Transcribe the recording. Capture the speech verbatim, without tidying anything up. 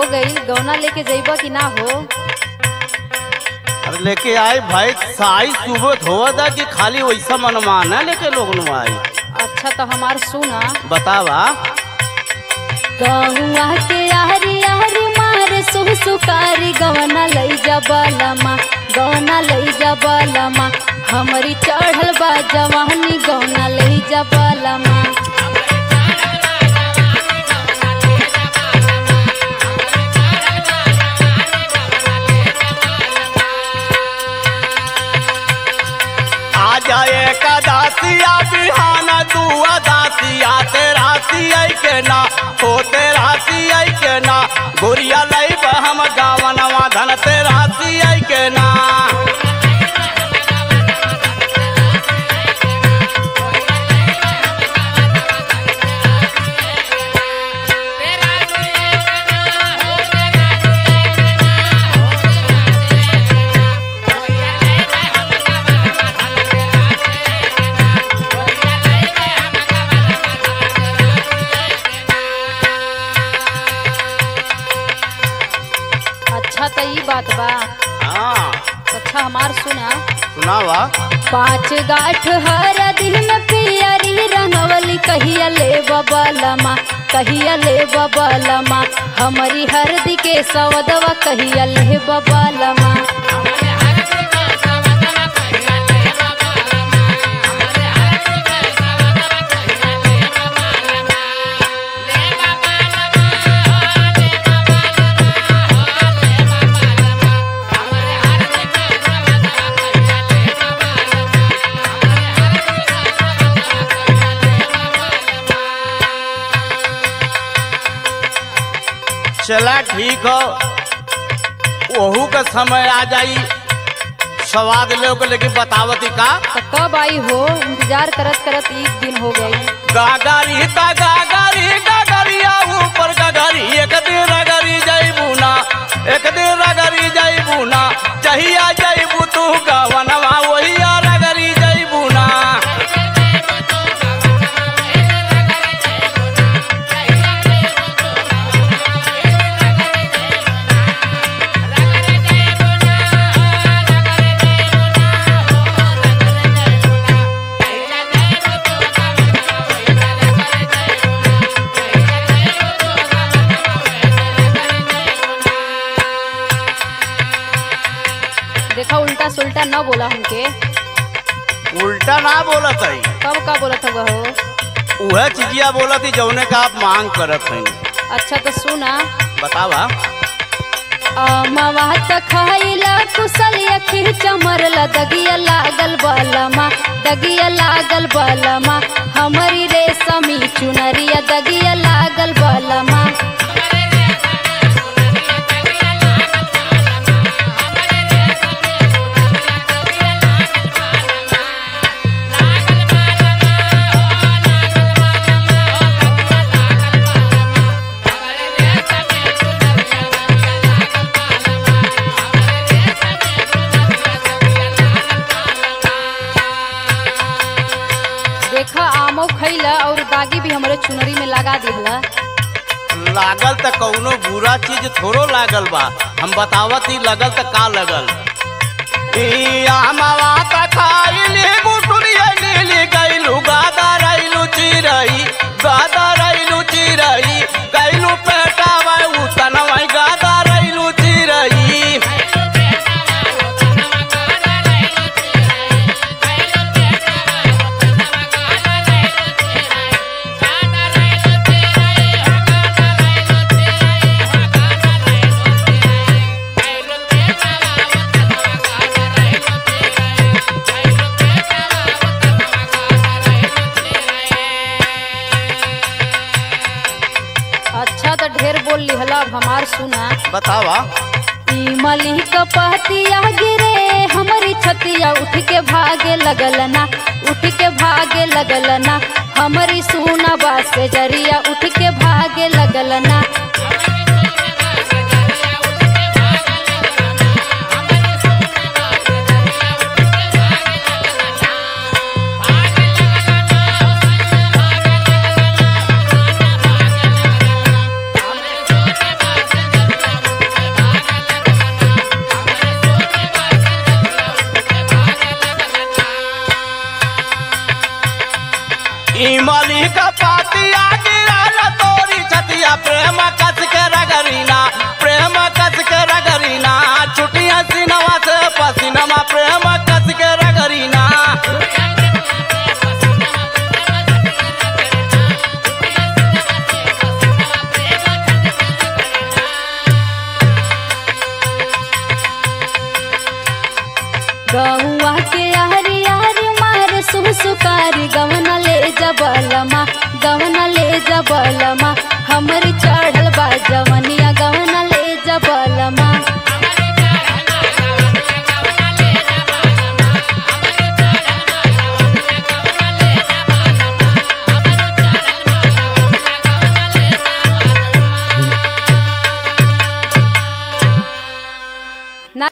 गई, गौना लेके जइबा कि ना हो? अरे लेके आए भाई, साई सुबह धोवा था कि खाली वैसा मनमान है लेके लोग नु आई। अच्छा तो हमार सुना, बतावा। गहुआ के यारी यारी मारे सुह सुकारी गवना लई जा बालमा, गवना लई जा बालमा, हमारी चढ़ल बा जवानी गवना लई जा बालमा। आ जाए का दासिया बिहाना दुआ दासिया तेरा सिया के ना हो, तेरा सिया के ना गोरिया लई हम गावनवा धन तेरा सिया के ना। अच्छा तो ई बात बा। हाँ अच्छा हमार सुना, सुनावा। पाँच गाठ हर दिन पियरी रंगवली कहिया ले बबलमा, कहिया ले बबलमा, हमारी हरदी के सवदवा कहिया ले बबलमा। चला ठीक हो, वहू का समय आ जाई स्वाद ले के लेके बतावती का। तो कब आई हो? इंतजार करत करत एक दिन हो गई। गागारी ता गागारी गागारिया ऊपर गागारी, एक दिन रगरी जाइबू ना, एक दिन रगरी जाइबू ना, जहिया जाइबू तू गवनवा वहिया रगरी जाइबू ना। देखा उल्टा सुल्टा न बोला हमके। उल्टा ना बोलत है, कब का बोलत हुआ हो? वह चीजिया बोलत ही जौने का आप मांग करत हैं। अच्छा तो सुना, बतावा। अमवा त खाइला कुसलिया खींच मरला दगिया लागल बालमा, दगिया लागल बालमा, हमारी रेशमी चुनरिया दगिया लागल बालमा। देखा आमो खैला और दागी भी हमारे चुनरी में लगा दिहला। लागल त कौनो बुरा चीज थोड़ो लागल बा, हम बतावत ही लगल त का लगल। ई आमवा त खाइली गुठुरिया नीली गइलू गादा रइलू चिरई, गादा रइलू चिरई, गइलू पेटावा उतनवा गादा रइलू चिरई। अच्छा तो ढेर बोल लिहला, अब हमार सुना। बतावा। ई मलिक पहतिया गिरे हमारी छतिया उठ के भागे लगलना, उठ के भागे लगलना, हमारी सुना बास जरिया उठ के भागे लगलना। गौआ के यारी यारी मार सुसुकारी गवना ले जबलमा गवना ले जबलमा हमरी